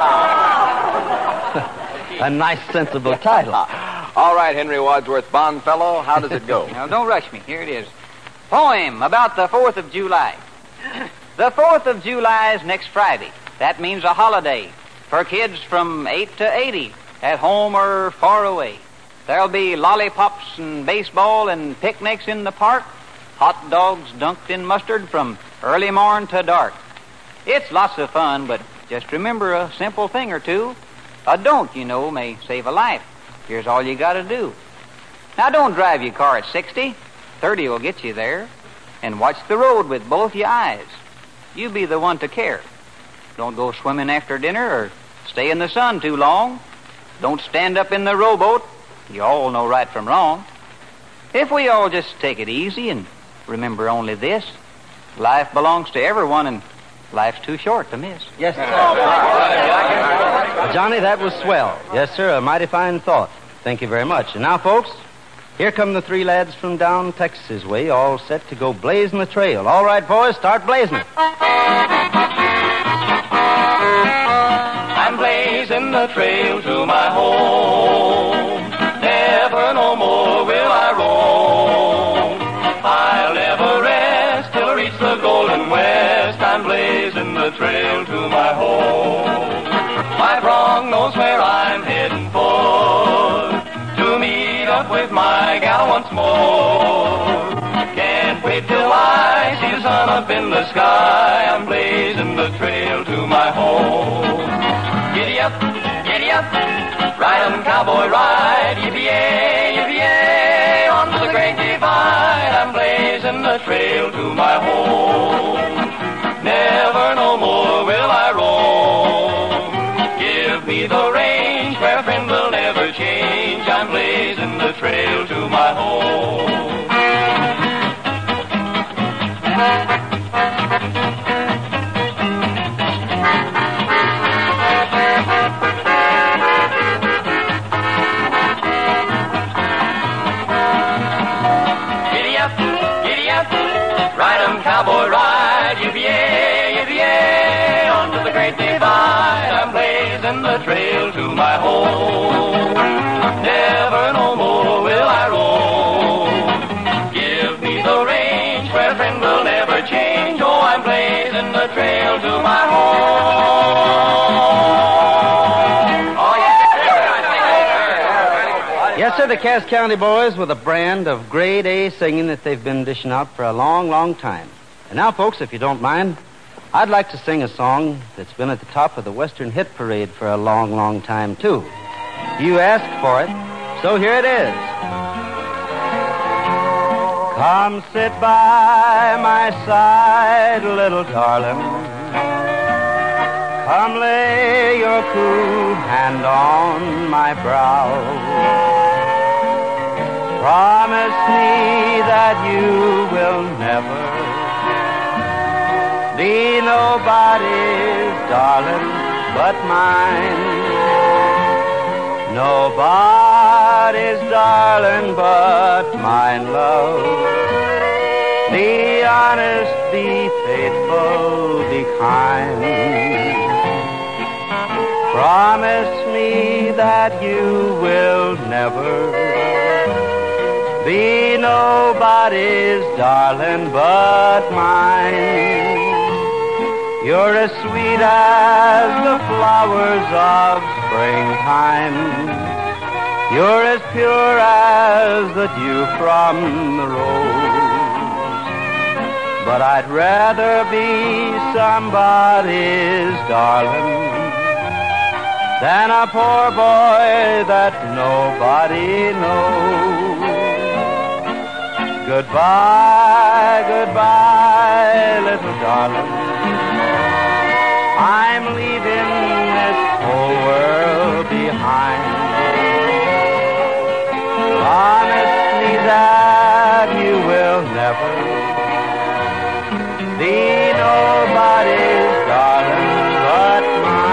A nice, sensible title. All right, Henry Wadsworth Bondfellow, how does it go? Now, don't rush me. Here it is. Poem about the fourth of July. The fourth of July is next Friday. That means a holiday for kids from eight to eighty, at home or far away. There'll be lollipops and baseball and picnics in the park, hot dogs dunked in mustard from early morn to dark. It's lots of fun, but just remember a simple thing or two. A don't, you know, may save a life. Here's all you gotta do. Now, don't drive your car at sixty. thirty will get you there. And watch the road with both your eyes. You be the one to care. Don't go swimming after dinner or stay in the sun too long. Don't stand up in the rowboat. You all know right from wrong. If we all just take it easy and remember only this, life belongs to everyone and life's too short to miss. Yes, sir. Johnny, that was swell. Yes, sir, a mighty fine thought. Thank you very much. And now, folks, here come the three lads from down Texas way, all set to go blazing the trail. All right, boys, start blazing it. I'm blazing the trail to my home. Never no more will I roam. I'll never rest till I reach the golden west. I'm blazing the trail to my home. My bronc knows where I'm heading for, to meet up with my gal once more. Can't wait till I see the sun up in the sky. I'm blazing the trail to my home. Giddy up, giddy up, ride 'em cowboy ride. Yippee-yay, yippee-yay, on to the great divide. I'm blazing the trail to my home. Never no more will I roam. Give me the range where a friend will never change. I'm blazing the trail to my home. Giddy up, giddy up, ride 'em cowboy ride. Yippee-yay, yippee-yay, on to the great divide. I'm blazing the trail to my home. Never no more will I roam. Give me the range where a friend will never change. Oh, I'm blazing the trail to my home. Oh, yeah. Yes, sir, the Cass County boys with a brand of grade A singing that they've been dishing out for a long, long time. And now, folks, if you don't mind, I'd like to sing a song that's been at the top of the Western Hit Parade for a long, long time, too. You asked for it, so here it is. Come sit by my side, little darling. Come lay your cool hand on my brow. Promise me that you will never be nobody's darling but mine. Nobody's darling but mine, love. Be honest, be faithful, be kind. Promise me that you will never be nobody's darling but mine. You're as sweet as the flowers of springtime. You're as pure as the dew from the rose. But I'd rather be somebody's darling than a poor boy that nobody knows. Goodbye, goodbye, little darling. I'm leaving this whole world behind. Promise me that you will never be nobody's darling but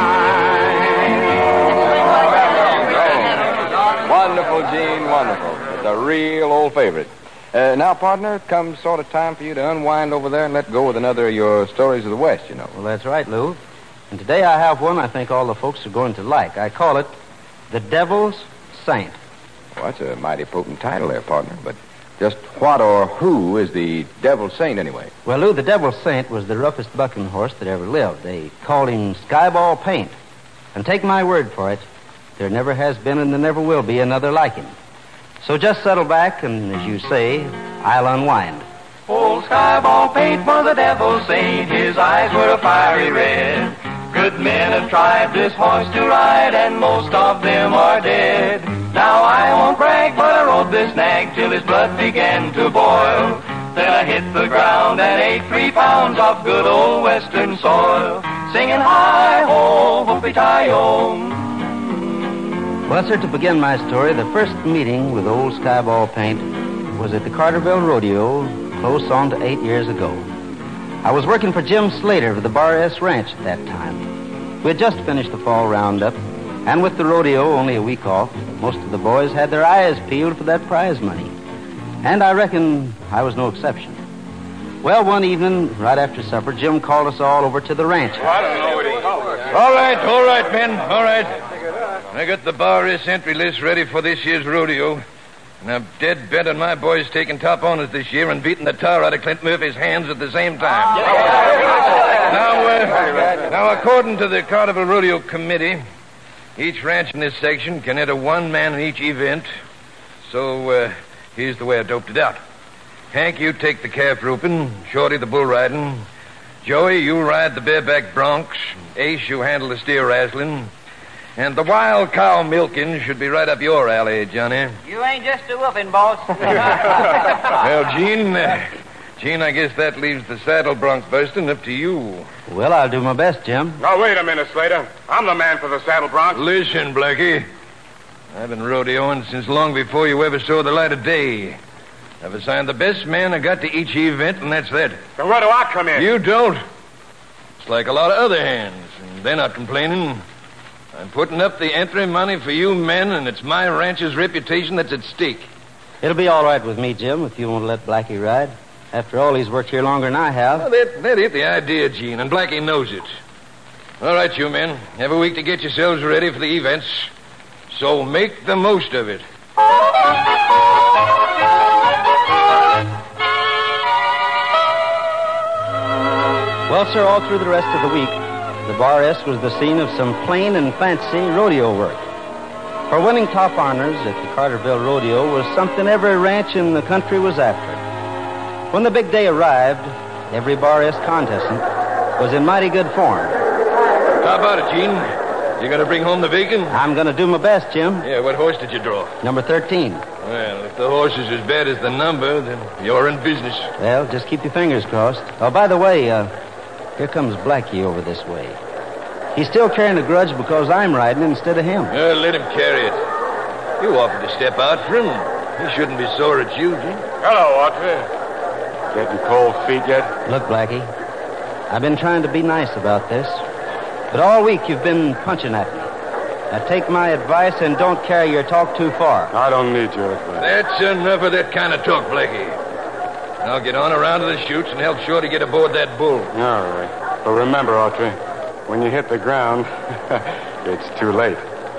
mine. Wonderful, Gene, wonderful. It's a real old favorite. Uh, now, partner, it comes sort of time for you to unwind over there and let go with another of your stories of the West, you know. Well, that's right, Lou. And today I have one I think all the folks are going to like. I call it The Devil's Saint. Well, that's a mighty potent title there, partner. But just what or who is the Devil's Saint, anyway? Well, Lou, the Devil's Saint was the roughest bucking horse that ever lived. They called him Skyball Paint. And take my word for it, there never has been and there never will be another like him. So just settle back and, as you say, I'll unwind. Old Skyball Paint was the Devil's Saint. His eyes were a fiery red. Good men have tried this horse to ride, and most of them are dead. Now I won't brag, but I rode this nag till his blood began to boil. Then I hit the ground and ate three pounds of good old western soil, singing hi-ho, hoopty-tie-o. Well, sir, to begin my story, the first meeting with old Skyball Paint was at the Carterville Rodeo, close on to eight years ago. I was working for Jim Slater of the Bar S Ranch at that time. We had just finished the fall roundup, and with the rodeo only a week off, most of the boys had their eyes peeled for that prize money. And I reckon I was no exception. Well, one evening, right after supper, Jim called us all over to the ranch. All right, all right, men, all right. I got the Bar S entry list ready for this year's rodeo, and I'm dead bent on my boys taking top honors this year and beating the tar out of Clint Murphy's hands at the same time. Now, uh, now, according to the Carterville Rodeo Committee, each ranch in this section can enter one man in each event. So, uh, here's the way I doped it out. Hank, you take the calf roping, Shorty the bull riding, Joey, you ride the bareback broncs, Ace, you handle the steer wrestling, and the wild cow milking should be right up your alley, Johnny. You ain't just a whooping, boss. Well, Gene, uh, Gene, I guess that leaves the saddle bronc bursting up to you. Well, I'll do my best, Jim. Now, wait a minute, Slater. I'm the man for the saddle bronc. Listen, Blackie. I've been rodeoing since long before you ever saw the light of day. I've assigned the best man I got to each event, and that's that. So where do I come in? You don't. It's like a lot of other hands, and they're not complaining. I'm putting up the entry money for you men, and it's my ranch's reputation that's at stake. It'll be all right with me, Jim, if you want to let Blackie ride. After all, he's worked here longer than I have. Well, that, that ain't the idea, Gene, and Blackie knows it. All right, you men. Have a week to get yourselves ready for the events. So make the most of it. Well, sir, all through the rest of the week, the Bar S was the scene of some plain and fancy rodeo work. For winning top honors at the Carterville Rodeo was something every ranch in the country was after. When the big day arrived, every Bar S contestant was in mighty good form. How about it, Gene? You gonna bring home the bacon? I'm gonna do my best, Jim. Yeah, what horse did you draw? Number thirteen. Well, if the horse is as bad as the number, then you're in business. Well, just keep your fingers crossed. Oh, by the way, uh, here comes Blackie over this way. He's still carrying a grudge because I'm riding instead of him. Uh, let him carry it. You offered to step out for him. He shouldn't be sore at you, Gene. Hello, Audrey. Getting cold feet yet? Look, Blackie, I've been trying to be nice about this, but all week you've been punching at me. Now take my advice and don't carry your talk too far. I don't need your advice. That's enough of that kind of talk, Blackie. Now get on around to the chutes and help Shorty get aboard that bull. All right. But remember, Audrey, when you hit the ground, it's too late.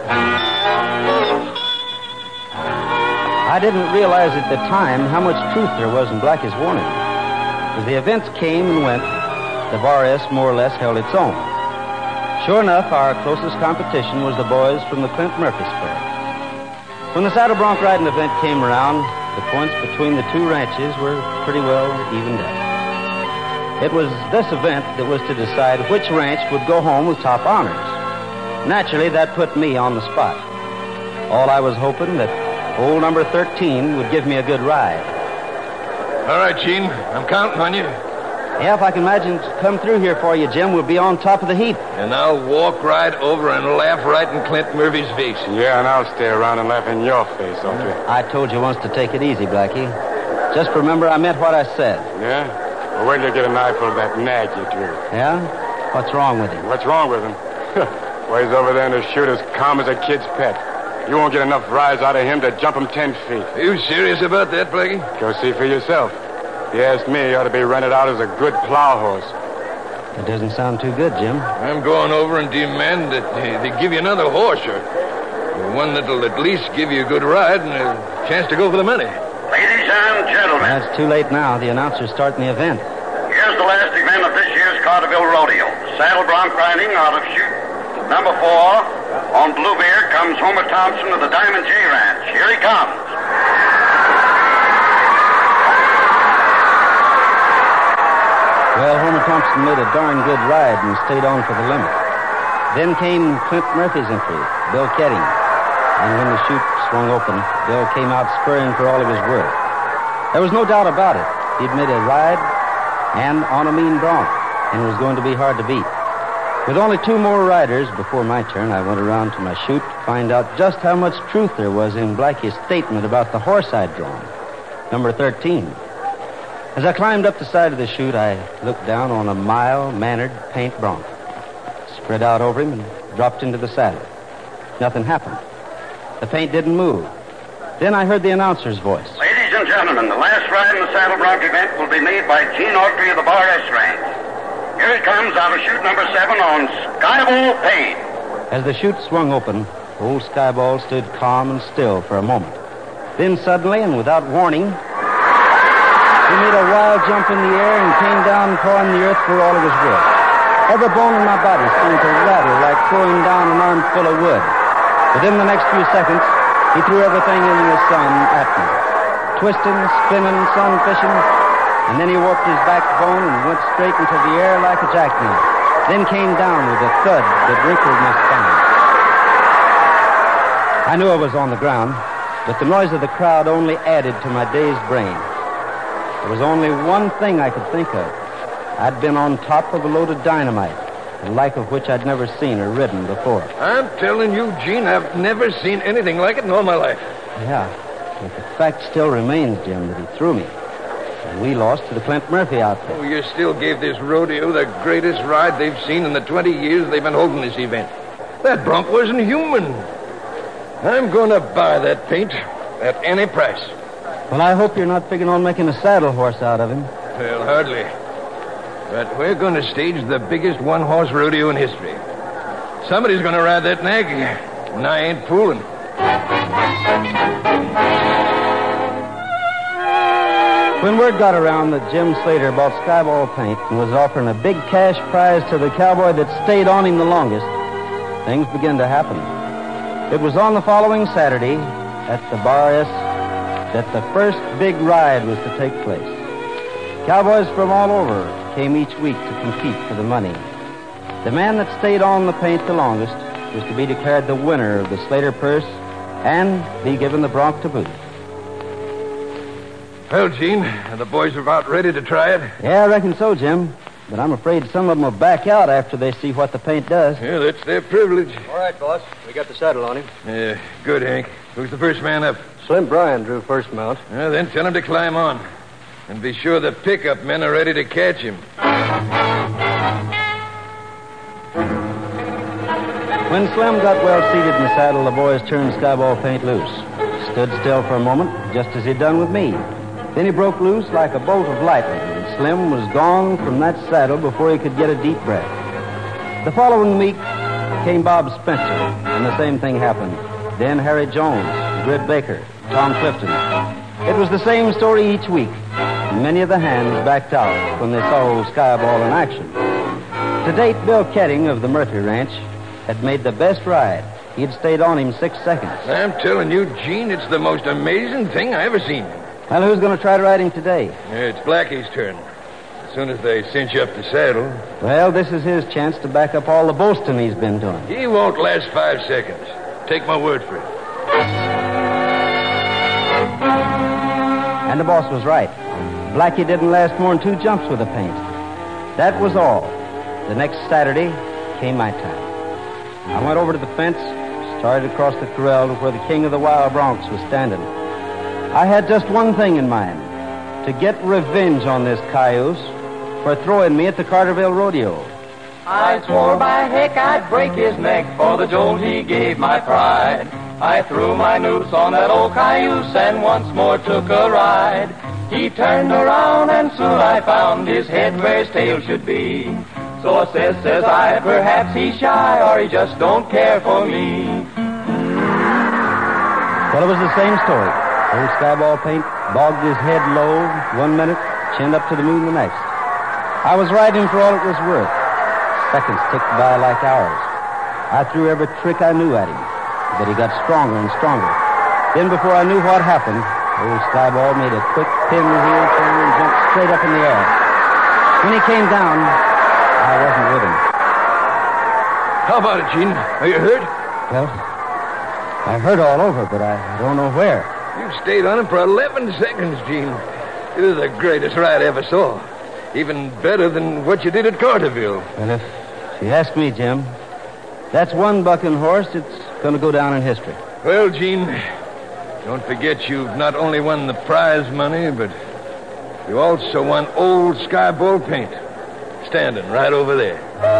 I didn't realize at the time how much truth there was in Blackie's warning. As the events came and went, the Bar S more or less held its own. Sure enough, our closest competition was the boys from the Clint Murphy Spur. When the saddle bronc riding event came around, the points between the two ranches were pretty well evened up. It was this event that was to decide which ranch would go home with top honors. Naturally, that put me on the spot. All I was hoping that old number thirteen would give me a good ride. All right, Gene. I'm counting on you. Yeah, if I can imagine come through here for you, Jim, we'll be on top of the heap. And I'll walk right over and laugh right in Clint Murphy's face. Yeah, and I'll stay around and laugh in your face, Audrey. I told you once to take it easy, Blackie. Just remember I meant what I said. Yeah? Well, wait till you get an eyeful of that nag you drew. Yeah? What's wrong with him? What's wrong with him? Well, he's over there in the chute as calm as a kid's pet. You won't get enough rise out of him to jump him ten feet. Are you serious about that, Blackie? Go see for yourself. If you ask me, he ought to be rented out as a good plow horse. That doesn't sound too good, Jim. I'm going over and demand that they, they give you another horse, or one that'll at least give you a good ride and a chance to go for the money. Ladies and gentlemen. That's too late now. The announcer's starting the event. Here's the last event of this year's Carterville Rodeo. Saddle bronc riding out of chute number four. On Bluebeard comes Homer Thompson of the Diamond J Ranch. Here he comes. Well, Homer Thompson made a darn good ride and stayed on for the limit. Then came Clint Murphy's entry, Bill Ketting. And when the chute swung open, Bill came out spurring for all of his worth. There was no doubt about it. He'd made a ride and on a mean bronc, and it was going to be hard to beat. With only two more riders before my turn, I went around to my chute to find out just how much truth there was in Blackie's statement about the horse I'd drawn, number thirteen. As I climbed up the side of the chute, I looked down on a mild-mannered paint bronc, spread out over him and dropped into the saddle. Nothing happened. The paint didn't move. Then I heard the announcer's voice. Ladies and gentlemen, the last ride in the saddle bronc event will be made by Gene Autry of the Bar S Ranch. Here it comes out of chute number seven on Skyball Paint. As the chute swung open, old Skyball stood calm and still for a moment. Then suddenly, and without warning, he made a wild jump in the air and came down pawing the earth for all it was worth. Every bone in my body seemed to rattle like throwing down an armful of wood. Within the next few seconds, he threw everything in the sun at me, twisting, spinning, sun fishing, and then he warped his backbone and went straight into the air like a jackknife, then came down with a thud that wrinkled my spine. I knew I was on the ground, but the noise of the crowd only added to my dazed brain. There was only one thing I could think of. I'd been on top of a load of dynamite, the like of which I'd never seen or ridden before. I'm telling you, Gene, I've never seen anything like it in all my life. Yeah, but the fact still remains, Jim, that he threw me. And we lost to the Clint Murphy outfit. Oh, you still gave this rodeo the greatest ride they've seen in the twenty years they've been holding this event. That bronc wasn't human. I'm going to buy that paint at any price. Well, I hope you're not figuring on making a saddle horse out of him. Well, hardly. But we're going to stage the biggest one-horse rodeo in history. Somebody's going to ride that nag, and I ain't fooling. When word got around that Jim Slater bought Skyball paint and was offering a big cash prize to the cowboy that stayed on him the longest, things began to happen. It was on the following Saturday at the Bar S that the first big ride was to take place. Cowboys from all over came each week to compete for the money. The man that stayed on the paint the longest was to be declared the winner of the Slater purse and be given the bronc to boot. Well, Gene, the boys are about ready to try it. Yeah, I reckon so, Jim. But I'm afraid some of them will back out after they see what the paint does. Yeah, that's their privilege. All right, boss. We got the saddle on him. Yeah, good, Hank. Who's the first man up? Slim Bryan drew first mount. Yeah, then tell him to climb on. And be sure the pickup men are ready to catch him. When Slim got well seated in the saddle, the boys turned Skyball paint loose. Stood still for a moment, just as he'd done with me. Then he broke loose like a bolt of lightning, and Slim was gone from that saddle before he could get a deep breath. The following week came Bob Spencer, and the same thing happened. Then Harry Jones, Grid Baker, Tom Clifton. It was the same story each week. Many of the hands backed out when they saw old Skyball in action. To date, Bill Ketting of the Murphy Ranch had made the best ride. He'd stayed on him six seconds. I'm telling you, Gene, it's the most amazing thing I ever seen. Well, who's going to try to ride him today? It's Blackie's turn. as soon as they cinch up the saddle. Well, this is his chance to back up all the boasting he's been doing. He won't last five seconds. Take my word for it. And the boss was right. Blackie didn't last more than two jumps with the paint. That was all. The next Saturday came my time. I went over to the fence, started across the corral to where the king of the wild broncs was standing. I had just one thing in mind, to get revenge on this cayuse for throwing me at the Carterville Rodeo. I swore by heck I'd break his neck for the jolt he gave my pride. I threw my noose on that old cayuse and once more took a ride. He turned around and soon I found his head where his tail should be. So I says, says I, perhaps he's shy or he just don't care for me. Well, it was the same story. Old Skyball Paint bogged his head low one minute, chinned up to the moon the next. I was riding for all it was worth. Seconds ticked by like hours. I threw every trick I knew at him, but he got stronger and stronger. Then before I knew what happened, old Skyball made a quick pinwheel turn and jumped straight up in the air. When he came down, I wasn't with him. How about it, Gene? Are you hurt? Well, I hurt all over, but I don't know where. You stayed on him for eleven seconds, Gene. It is the greatest ride I ever saw. Even better than what you did at Carterville. Well, if you ask me, Jim, that's one bucking horse that's going to go down in history. Well, Gene, don't forget you've not only won the prize money, but you also won old Skyball Paint. Standing right over there.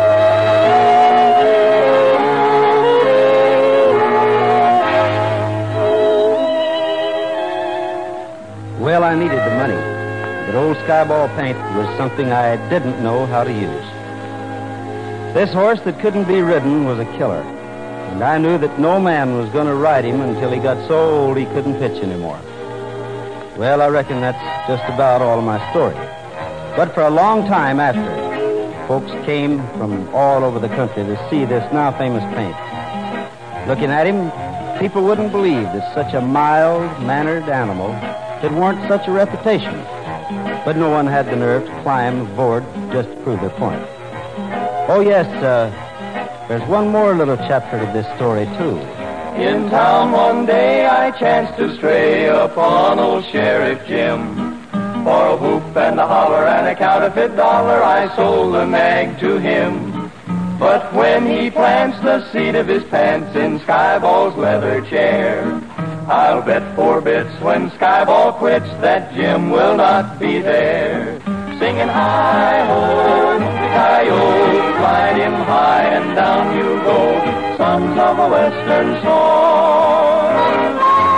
Well, I needed the money, but old Skyball Paint was something I didn't know how to use. This horse that couldn't be ridden was a killer, and I knew that no man was going to ride him until he got so old he couldn't pitch anymore. Well, I reckon that's just about all of my story. But for a long time after, folks came from all over the country to see this now famous paint. Looking at him, people wouldn't believe that such a mild-mannered animal could warrant such a reputation. But no one had the nerve to climb aboard just to prove their point. Oh, yes, uh, there's one more little chapter to this story, too. In town one day I chanced to stray upon old Sheriff Jim. For a whoop and a holler and a counterfeit dollar, I sold the nag to him. But when he plants the seat of his pants in Skyball's leather chair, I'll bet four bits when Skyball quits that Jim will not be there. Singing hi-ho, hi-yo, glide him high and down you go, sons of a western song.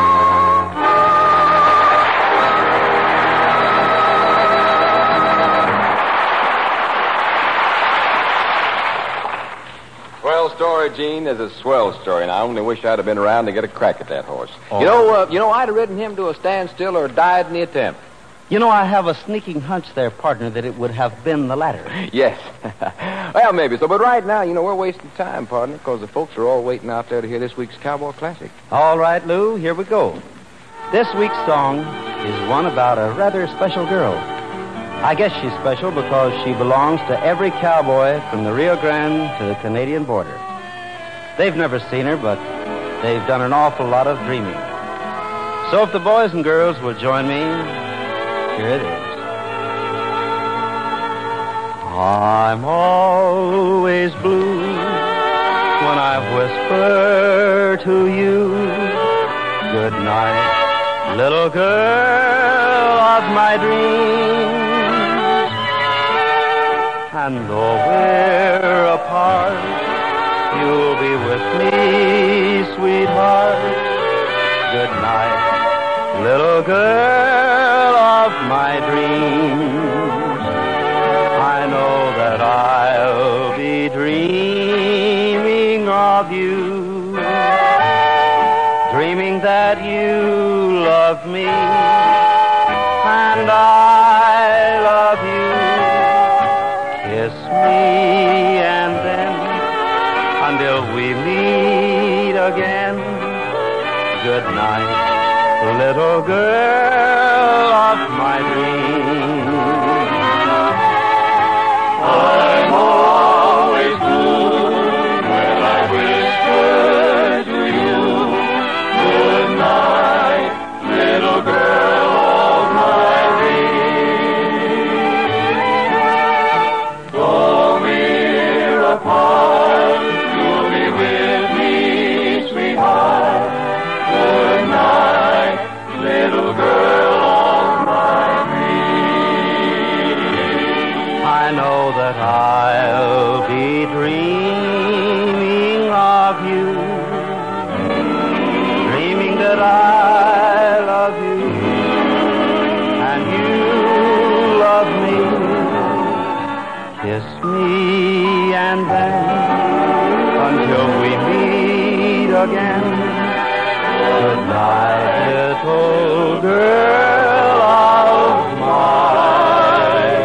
Swell story, Gene. Is a swell story, and I only wish I'd have been around to get a crack at that horse. Oh. You know, uh, you know, I'd have ridden him to a standstill or died in the attempt. You know, I have a sneaking hunch there, partner, that it would have been the latter. Yes. Well, maybe so. But right now, you know, we're wasting time, partner, because the folks are all waiting out there to hear this week's Cowboy Classic. All right, Lou, here we go. This week's song is one about a rather special girl. I guess she's special because she belongs to every cowboy from the Rio Grande to the Canadian border. They've never seen her, but they've done an awful lot of dreaming. So if the boys and girls will join me, here it is. I'm always blue when I whisper to you, good night, little girl of my dreams. And though we're apart, you'll be with me, sweetheart. Good night, little girl of my dreams. I know that I'll be dreaming of you, dreaming that you love me, and I love you. Kiss me and then, until we meet again, good night, little girl of my dreams. I'm always blue when I whisper to you, good night, little girl of my dreams. Though we're apart, you'll be with me, sweetheart. Good night, little girl of my dreams. I know that I'll be dreaming of you, dreaming that I love you, and you love me. Kiss me and then, until we meet again, good night, little girl of mine.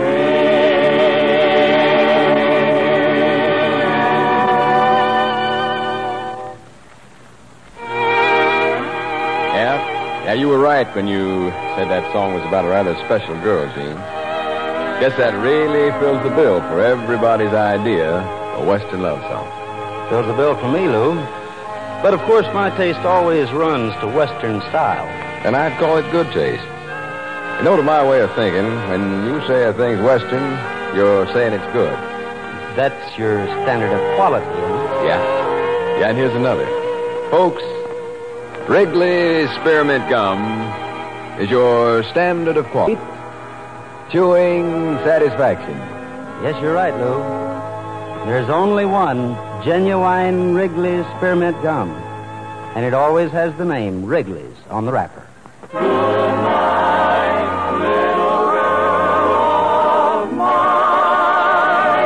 Yeah? Yeah, you were right when you said that song was about a rather special girl, Gene. Guess that really fills the bill for everybody's idea of a Western love song. Fills the bill for me, Lou. But of course, my taste always runs to Western style. And I'd call it good taste. You know, to my way of thinking, when you say a thing's Western, you're saying it's good. That's your standard of quality, isn't it? Yeah. Yeah, and here's another. Folks, Wrigley's Spearmint Gum is your standard of quality. Chewing satisfaction. Yes, you're right, Lou. There's only one genuine Wrigley's Spearmint Gum, and it always has the name Wrigley's on the wrapper. Good night, little girl of my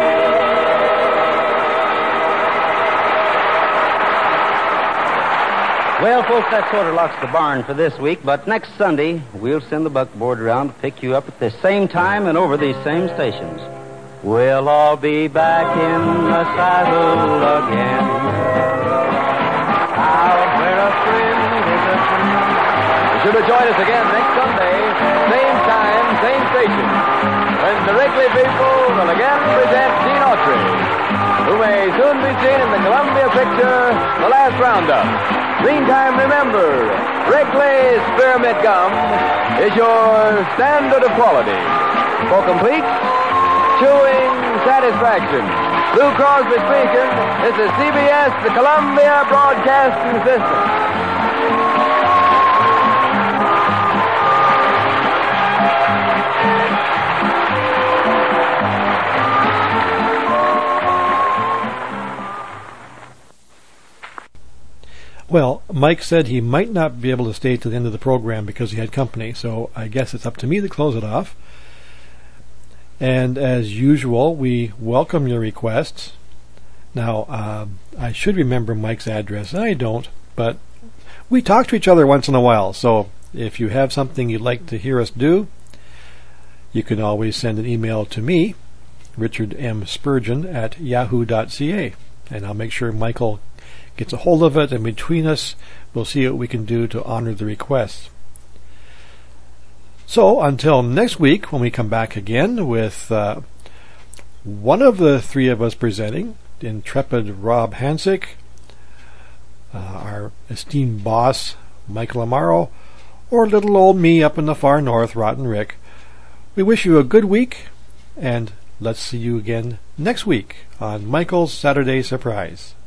dreams. Well, folks, that sort of locks the barn for this week, but next Sunday, we'll send the buckboard around to pick you up at the same time and over these same stations. We'll all be back in the saddle again. I'll wear a friend in the Be sure to join us again next Sunday, same time, same station, when the Wrigley people will again present Gene Autry, who may soon be seen in the Columbia picture, The Last Roundup. Meantime, remember, Wrigley's Spearmint Gum is your standard of quality. For complete chewing satisfaction. Lou Crosby speaking. This is C B S, the Columbia Broadcasting System. Well, Mike said he might not be able to stay to the end of the program because he had company, so I guess it's up to me to close it off. And as usual, we welcome your requests. Now, uh, I should remember Mike's address. I don't, but we talk to each other once in a while, so if you have something you'd like to hear us do, you can always send an email to me, Richard M. Spurgeon, at yahoo dot c a, and I'll make sure Michael gets a hold of it, and between us, we'll see what we can do to honor the requests. So, until next week, when we come back again with uh, one of the three of us presenting, intrepid Rob Hansick, uh, our esteemed boss, Michael Amaro, or little old me up in the far north, Rotten Rick, we wish you a good week, and let's see you again next week on Michael's Saturday Surprise.